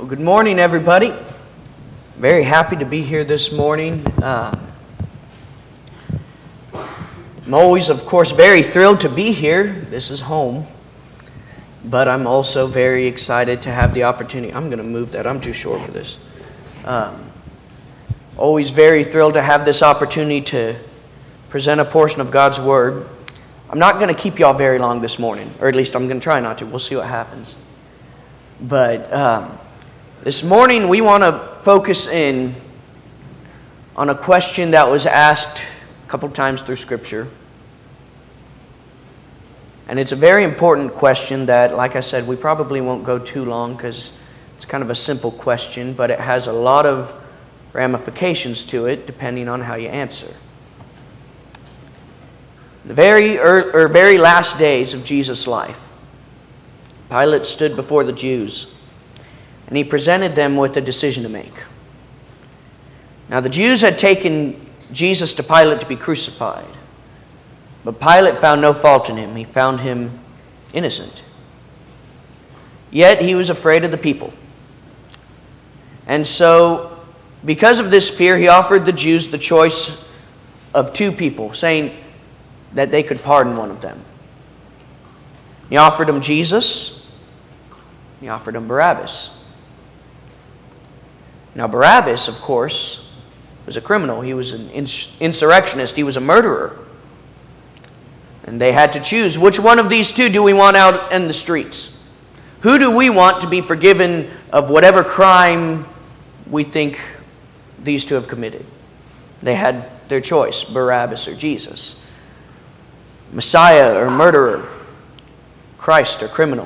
Well, good morning, everybody. Very happy to be here this morning. I'm always, of course, very thrilled to be here. This is home. But I'm also very excited to have the opportunity. I'm going to move that. I'm too short for this. Always very thrilled to have this opportunity to present a portion of God's Word. I'm not going to keep y'all very long this morning, or at least I'm going to try not to. We'll see what happens. But this morning we want to focus in on a question that was asked a couple times through Scripture. And it's a very important question that, like I said, we probably won't go too long because it's kind of a simple question, but it has a lot of ramifications to it depending on how you answer. The very last days of Jesus' life, Pilate stood before the Jews, and he presented them with a decision to make. Now, the Jews had taken Jesus to Pilate to be crucified, but Pilate found no fault in him. He found him innocent. Yet he was afraid of the people. And so, because of this fear, he offered the Jews the choice of two people, saying that they could pardon one of them. He offered them Jesus. He offered them Barabbas. Now, Barabbas, of course, was a criminal. He was an insurrectionist. He was a murderer. And they had to choose, which one of these two do we want out in the streets? Who do we want to be forgiven of whatever crime we think these two have committed? They had their choice, Barabbas or Jesus. Messiah or murderer, Christ or criminal.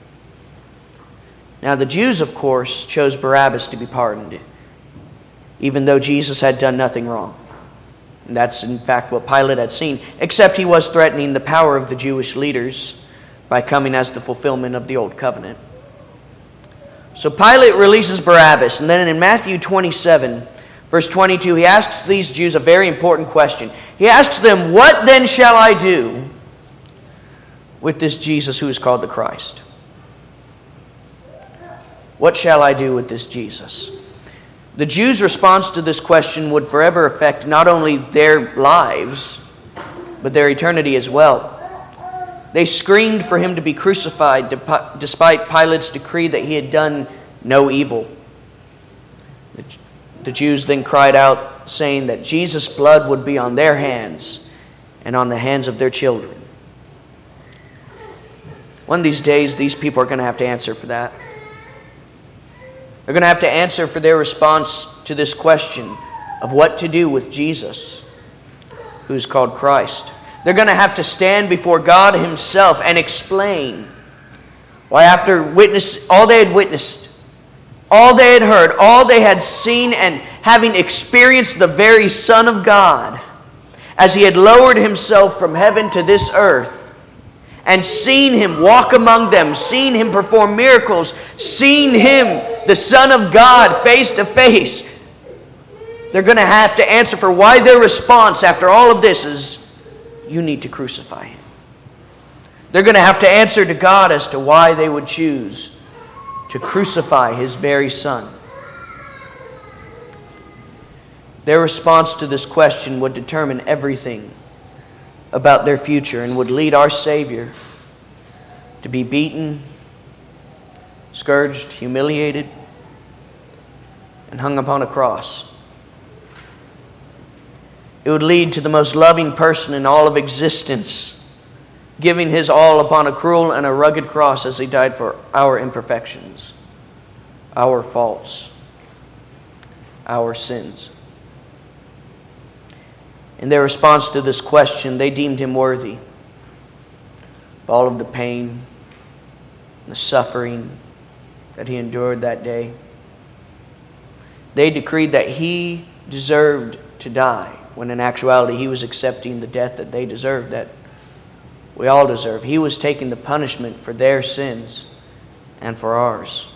Now the Jews, of course, chose Barabbas to be pardoned, even though Jesus had done nothing wrong. And that's in fact what Pilate had seen, except he was threatening the power of the Jewish leaders by coming as the fulfillment of the Old Covenant. So Pilate releases Barabbas, and then in Matthew 27, verse 22, he asks these Jews a very important question. He asks them, "What then shall I do with this Jesus who is called the Christ?" What shall I do with this Jesus? The Jews' response to this question would forever affect not only their lives, but their eternity as well. They screamed for him to be crucified despite Pilate's decree that he had done no evil. The Jews then cried out, saying that Jesus' blood would be on their hands and on the hands of their children. One of these days, these people are going to have to answer for that. They're going to have to answer for their response to this question of what to do with Jesus, who's called Christ. They're going to have to stand before God Himself and explain why, after all they had witnessed, all they had heard, all they had seen, and having experienced the very Son of God, as He had lowered Himself from heaven to this earth, and seen Him walk among them, seen Him perform miracles, seen Him, the Son of God, face to face, they're going to have to answer for why their response after all of this is, "You need to crucify Him." They're going to have to answer to God as to why they would choose to crucify His very Son. Their response to this question would determine everything about their future and would lead our Savior to be beaten, scourged, humiliated, and hung upon a cross. It would lead to the most loving person in all of existence giving His all upon a cruel and a rugged cross as He died for our imperfections, our faults, our sins. In their response to this question, they deemed Him worthy of all of the pain and the suffering that He endured that day. They decreed that He deserved to die, when in actuality He was accepting the death that they deserved, that we all deserve. He was taking the punishment for their sins and for ours.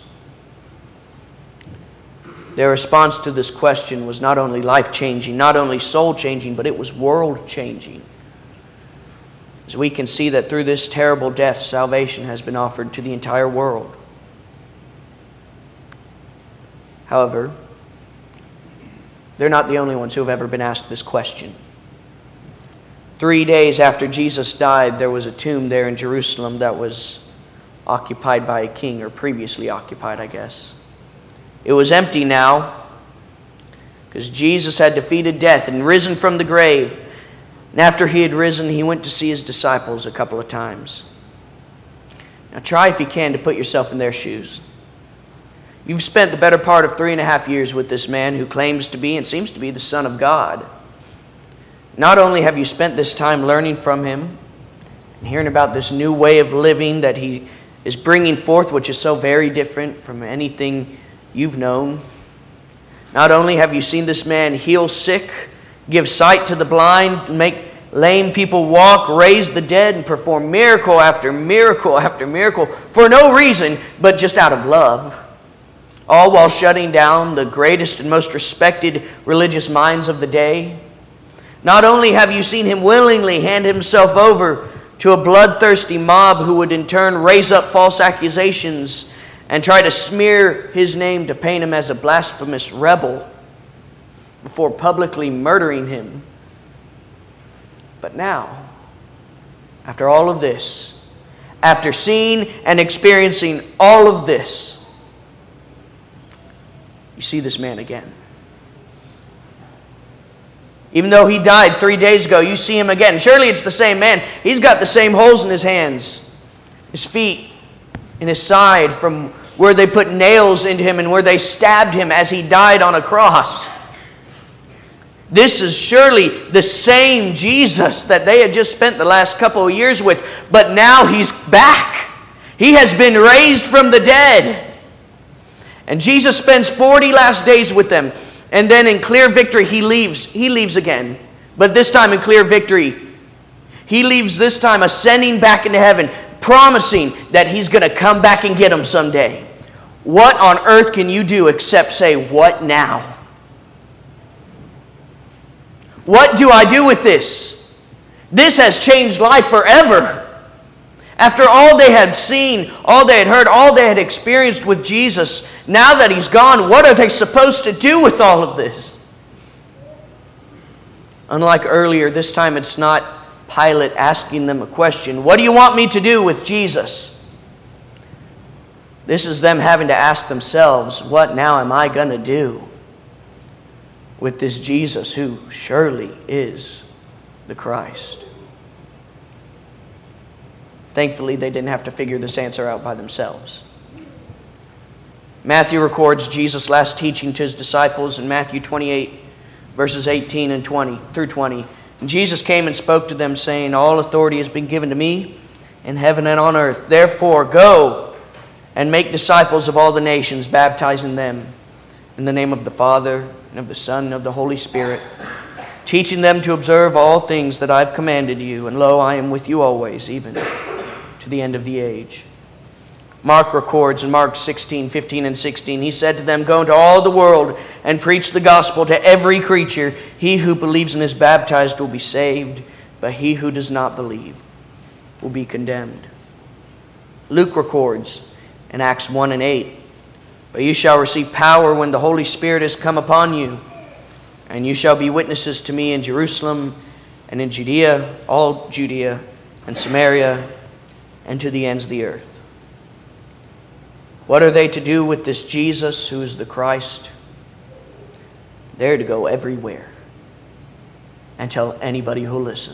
Their response to this question was not only life-changing, not only soul-changing, but it was world-changing. As we can see that through this terrible death, salvation has been offered to the entire world. However, they're not the only ones who have ever been asked this question. 3 days after Jesus died, there was a tomb there in Jerusalem that was occupied by a king, or previously occupied, I guess. It was empty now because Jesus had defeated death and risen from the grave. And after he had risen, he went to see his disciples a couple of times. Now try, if you can, to put yourself in their shoes. You've spent the better part of 3.5 years with this man who claims to be and seems to be the Son of God. Not only have you spent this time learning from him and hearing about this new way of living that he is bringing forth, which is so very different from anything you've known. Not only have you seen this man heal sick, give sight to the blind, make lame people walk, raise the dead, and perform miracle after miracle after miracle for no reason but just out of love, all while shutting down the greatest and most respected religious minds of the day. Not only have you seen him willingly hand himself over to a bloodthirsty mob who would in turn raise up false accusations and try to smear his name to paint him as a blasphemous rebel before publicly murdering him. But now, after all of this, after seeing and experiencing all of this, you see this man again. Even though he died 3 days ago, you see him again. Surely it's the same man. He's got the same holes in his hands, his feet, in his side from where they put nails into him and where they stabbed him as he died on a cross. This is surely the same Jesus that they had just spent the last couple of years with, but now he's back. He has been raised from the dead. And Jesus spends 40 last days with them. And then in clear victory, he leaves. He leaves again. But this time in clear victory, he leaves this time ascending back into heaven, promising that he's going to come back and get them someday. What on earth can you do except say, what now? What do I do with this? This has changed life forever. After all they had seen, all they had heard, all they had experienced with Jesus, now that he's gone, what are they supposed to do with all of this? Unlike earlier, this time it's not Pilate asking them a question. What do you want me to do with Jesus? This is them having to ask themselves, what now am I going to do with this Jesus who surely is the Christ? Thankfully, they didn't have to figure this answer out by themselves. Matthew records Jesus' last teaching to his disciples in Matthew 28, verses 18 and 20 through 20. And Jesus came and spoke to them, saying, all authority has been given to me in heaven and on earth. Therefore, go and make disciples of all the nations, baptizing them in the name of the Father, and of the Son, and of the Holy Spirit, teaching them to observe all things that I've commanded you. And lo, I am with you always, even to the end of the age. Mark records in Mark 16, 15 and 16, he said to them, go into all the world and preach the gospel to every creature. He who believes and is baptized will be saved, but he who does not believe will be condemned. Luke records in Acts 1 and 8, but you shall receive power when the Holy Spirit has come upon you, and you shall be witnesses to me in Jerusalem and in Judea, all Judea and Samaria, and to the ends of the earth. What are they to do with this Jesus who is the Christ? They're to go everywhere and tell anybody who'll listen.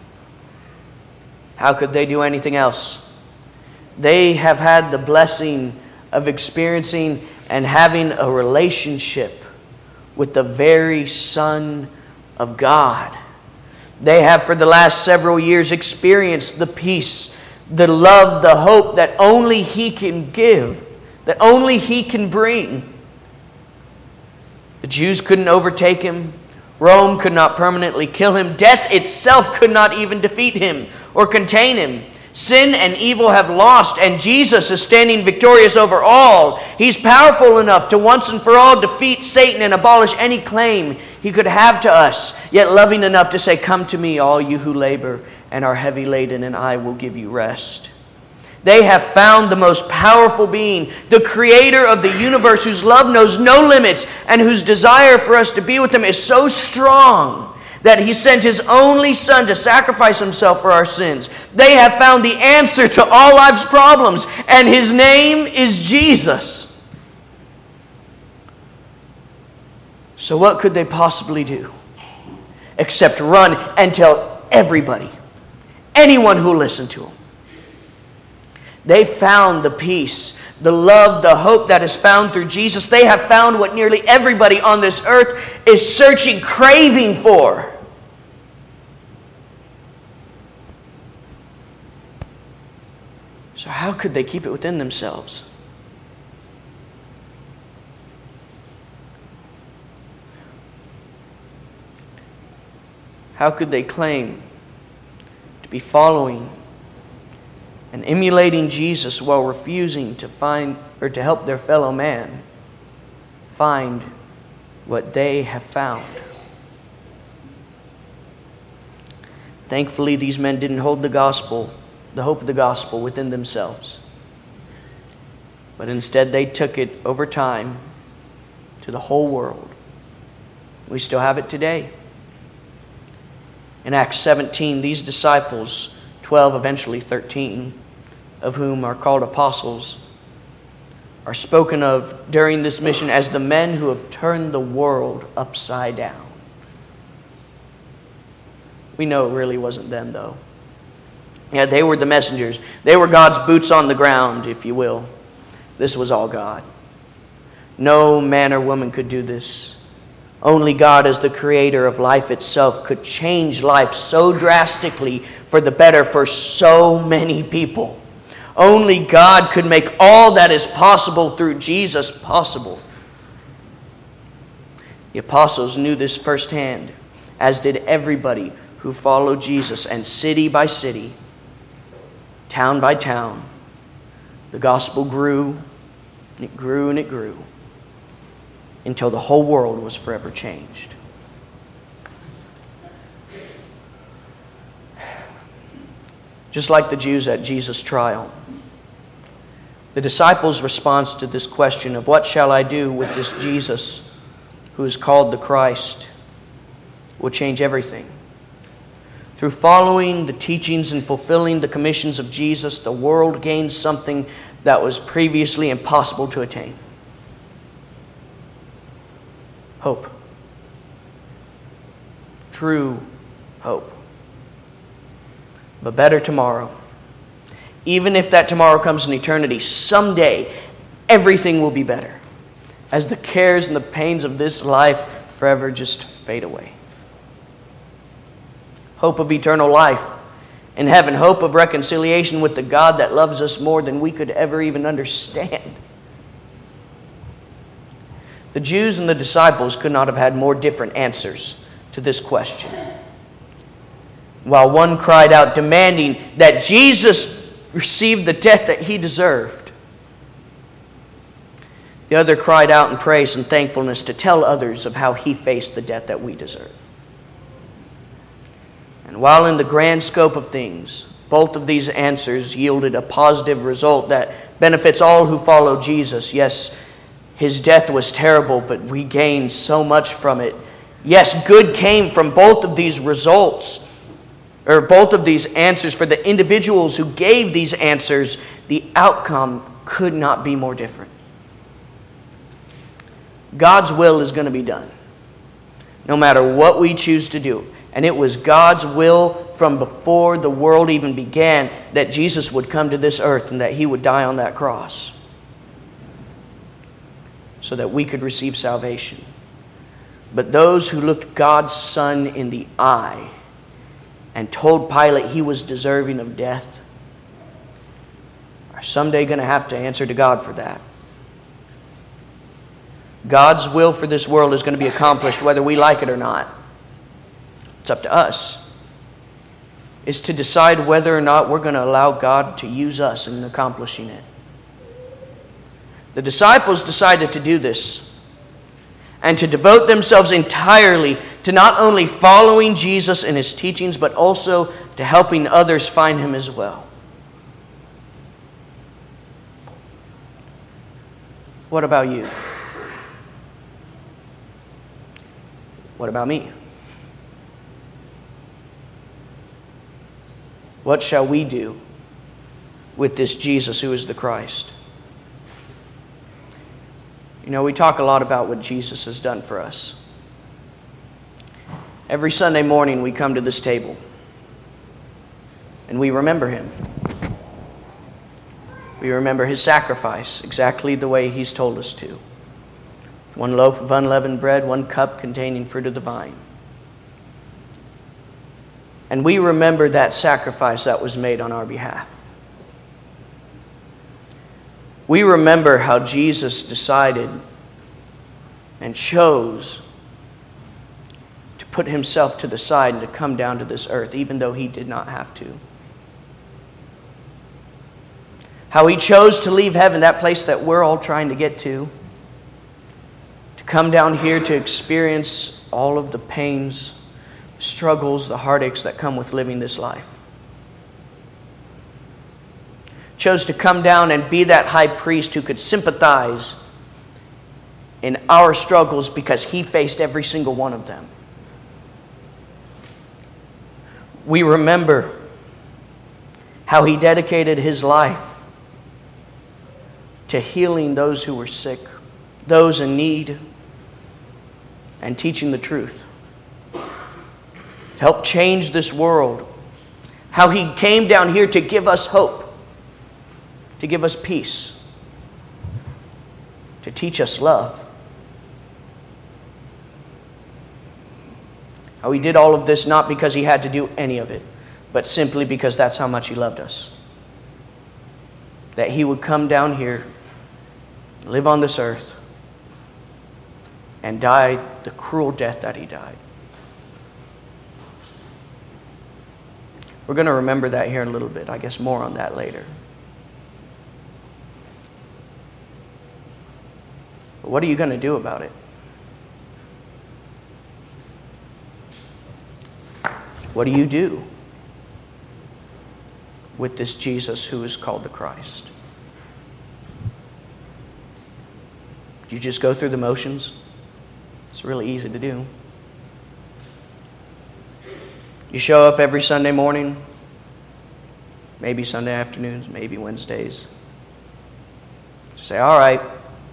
How could they do anything else? They have had the blessing of experiencing and having a relationship with the very Son of God. They have for the last several years experienced the peace, the love, the hope that only He can give, that only He can bring. The Jews couldn't overtake Him. Rome could not permanently kill Him. Death itself could not even defeat Him or contain Him. Sin and evil have lost, and Jesus is standing victorious over all. He's powerful enough to once and for all defeat Satan and abolish any claim He could have to us, yet loving enough to say, come to me, all you who labor and are heavy laden, and I will give you rest. They have found the most powerful being, the creator of the universe, whose love knows no limits and whose desire for us to be with him is so strong that he sent his only son to sacrifice himself for our sins. They have found the answer to all life's problems, and his name is Jesus. So what could they possibly do except run and tell everybody, anyone who listened to him? They found the peace, the love, the hope that is found through Jesus. They have found what nearly everybody on this earth is searching, craving for. So how could they keep it within themselves? How could they claim to be following and emulating Jesus while refusing to find or to help their fellow man find what they have found? Thankfully, these men didn't hold the gospel, the hope of the gospel, within themselves. But instead, they took it over time to the whole world. We still have it today. In Acts 17, these disciples, 12, eventually 13, of whom are called apostles, are spoken of during this mission as the men who have turned the world upside down. We know it really wasn't them, though. Yeah, they were the messengers. They were God's boots on the ground, if you will. This was all God. No man or woman could do this. Only God, as the creator of life itself, could change life so drastically for the better for so many people. Only God could make all that is possible through Jesus possible. The apostles knew this firsthand, as did everybody who followed Jesus. And city by city, town by town, the gospel grew, and it grew, and it grew, until the whole world was forever changed. Just like the Jews at Jesus' trial, the disciples' response to this question of what shall I do with this Jesus who is called the Christ will change everything. Through following the teachings and fulfilling the commissions of Jesus, the world gains something that was previously impossible to attain. Hope. True hope. But better tomorrow. Even if that tomorrow comes in eternity, someday everything will be better, as the cares and the pains of this life forever just fade away. Hope of eternal life in heaven. Hope of reconciliation with the God that loves us more than we could ever even understand. The Jews and the disciples could not have had more different answers to this question. While one cried out demanding that Jesus receive the death that he deserved, the other cried out in praise and thankfulness to tell others of how he faced the death that we deserve. And while in the grand scope of things, both of these answers yielded a positive result that benefits all who follow Jesus. Yes, his death was terrible, but we gained so much from it. Yes, good came from both of these results, or both of these answers. For the individuals who gave these answers, the outcome could not be more different. God's will is going to be done, no matter what we choose to do. And it was God's will from before the world even began that Jesus would come to this earth and that he would die on that cross so that we could receive salvation. But those who looked God's Son in the eye and told Pilate he was deserving of death are someday going to have to answer to God for that. God's will for this world is going to be accomplished whether we like it or not. It's up to us. Is to decide whether or not we're going to allow God to use us in accomplishing it. The disciples decided to do this and to devote themselves entirely to not only following Jesus and his teachings, but also to helping others find him as well. What about you? What about me? What shall we do with this Jesus who is the Christ? You know, we talk a lot about what Jesus has done for us. Every Sunday morning we come to this table and we remember Him. We remember His sacrifice exactly the way He's told us to. One loaf of unleavened bread, one cup containing fruit of the vine. And we remember that sacrifice that was made on our behalf. We remember how Jesus decided and chose to put Himself to the side and to come down to this earth, even though He did not have to. How He chose to leave heaven, that place that we're all trying to get to come down here to experience all of the pains, struggles, the heartaches that come with living this life. Chose to come down and be that high priest who could sympathize in our struggles because He faced every single one of them. We remember how He dedicated His life to healing those who were sick, those in need, and teaching the truth. To help change this world. How He came down here to give us hope, to give us peace, to teach us love. How He did all of this not because He had to do any of it, but simply because that's how much He loved us. That He would come down here, live on this earth, and die the cruel death that He died. We're going to remember that here in a little bit. I guess more on that later. But what are you going to do about it? What do you do with this Jesus who is called the Christ? Do you just go through the motions? It's really easy to do. You show up every Sunday morning, maybe Sunday afternoons, maybe Wednesdays. Just say, all right,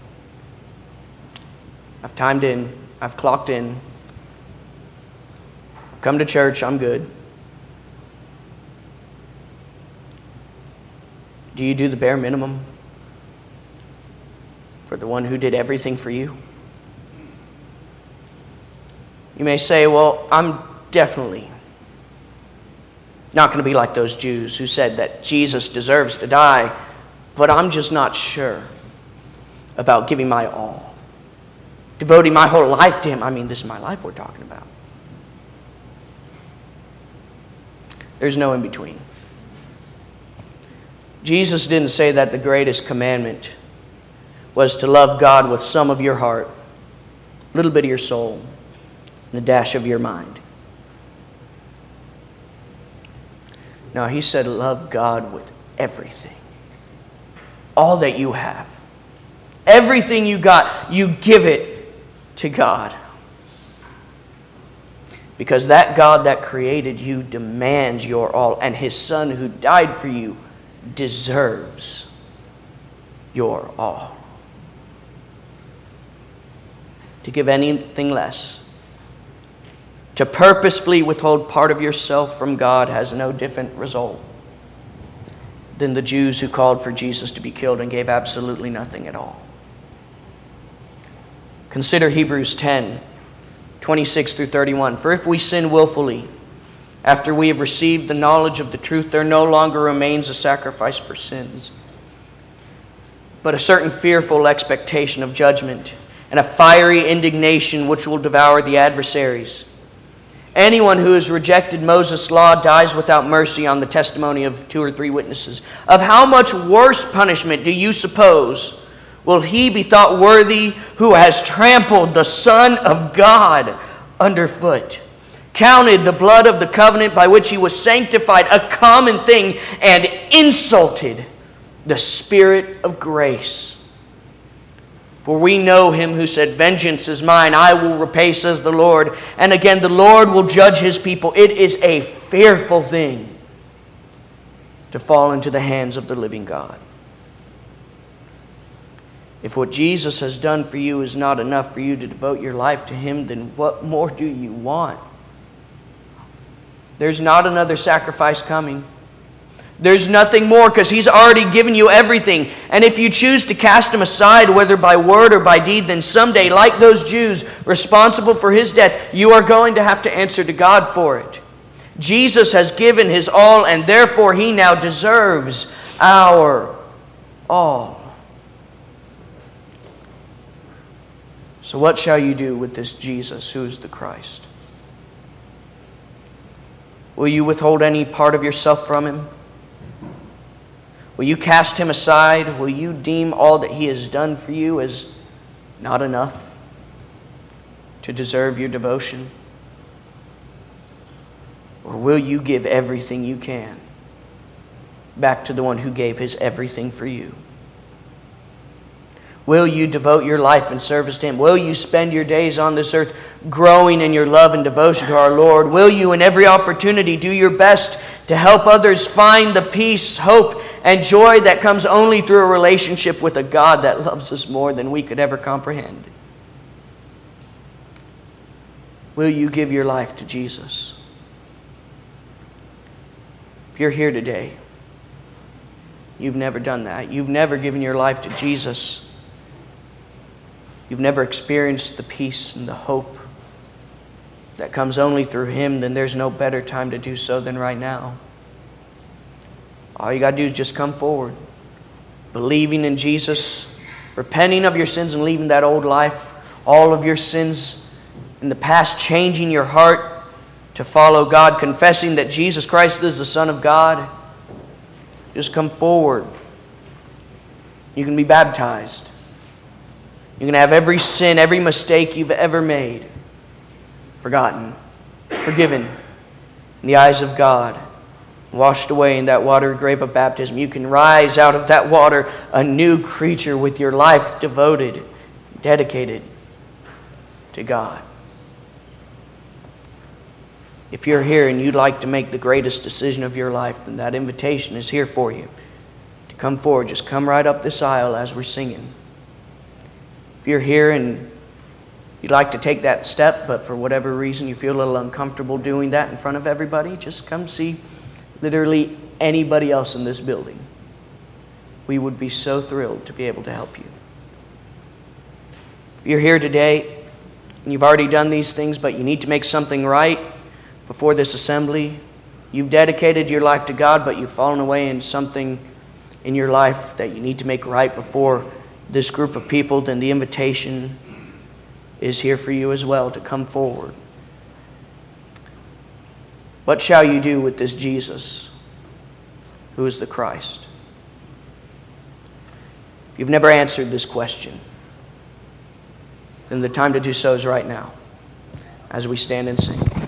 I've timed in, I've clocked in, come to church, I'm good. Do you do the bare minimum for the one who did everything for you? You may say, well, I'm definitely not going to be like those Jews who said that Jesus deserves to die, but I'm just not sure about giving my all, devoting my whole life to Him. I mean, this is my life we're talking about. There's no in between. Jesus didn't say that the greatest commandment was to love God with some of your heart, a little bit of your soul, and a dash of your mind. No, He said love God with everything. All that you have. Everything you got, you give it to God. Because that God that created you demands your all, and His Son who died for you deserves your all. To give anything less, to purposefully withhold part of yourself from God, has no different result than the Jews who called for Jesus to be killed and gave absolutely nothing at all. Consider Hebrews 10, 26 through 31. For if we sin willfully, after we have received the knowledge of the truth, there no longer remains a sacrifice for sins, but a certain fearful expectation of judgment and a fiery indignation which will devour the adversaries. Anyone who has rejected Moses' law dies without mercy on the testimony of 2 or 3 witnesses. Of how much worse punishment do you suppose will he be thought worthy who has trampled the Son of God underfoot, counted the blood of the covenant by which he was sanctified a common thing, and insulted the Spirit of grace? For we know him who said, vengeance is mine, I will repay, says the Lord. And again, the Lord will judge his people. It is a fearful thing to fall into the hands of the living God. If what Jesus has done for you is not enough for you to devote your life to him, then what more do you want? There's not another sacrifice coming. There's nothing more, because he's already given you everything. And if you choose to cast him aside, whether by word or by deed, then someday, like those Jews responsible for his death, you are going to have to answer to God for it. Jesus has given his all, and therefore he now deserves our all. So what shall you do with this Jesus who is the Christ? Will you withhold any part of yourself from him? Will you cast him aside? Will you deem all that he has done for you as not enough to deserve your devotion? Or will you give everything you can back to the one who gave his everything for you? Will you devote your life in service to him? Will you spend your days on this earth growing in your love and devotion to our Lord? Will you, in every opportunity, do your best to help others find the peace, hope, and joy that comes only through a relationship with a God that loves us more than we could ever comprehend? Will you give your life to Jesus? If you're here today, you've never done that. You've never given your life to Jesus. You've never experienced the peace and the hope that comes only through him, then there's no better time to do so than right now. All you got to do is just come forward, believing in Jesus, repenting of your sins and leaving that old life, all of your sins in the past, changing your heart to follow God, confessing that Jesus Christ is the Son of God. Just come forward. You can be baptized. You can have every sin, every mistake you've ever made forgotten, forgiven in the eyes of God, washed away in that watery grave of baptism. You can rise out of that water a new creature with your life devoted, dedicated to God. If you're here and you'd like to make the greatest decision of your life, then that invitation is here for you to come forward. Just come right up this aisle as we're singing. If you're here and you'd like to take that step, but for whatever reason you feel a little uncomfortable doing that in front of everybody, just come see literally anybody else in this building. We would be so thrilled to be able to help you. If you're here today and you've already done these things, but you need to make something right before this assembly, you've dedicated your life to God, but you've fallen away in something in your life that you need to make right before this group of people, then the invitation is here for you as well to come forward. What shall you do with this Jesus who is the Christ? If you've never answered this question, then the time to do so is right now as we stand and sing.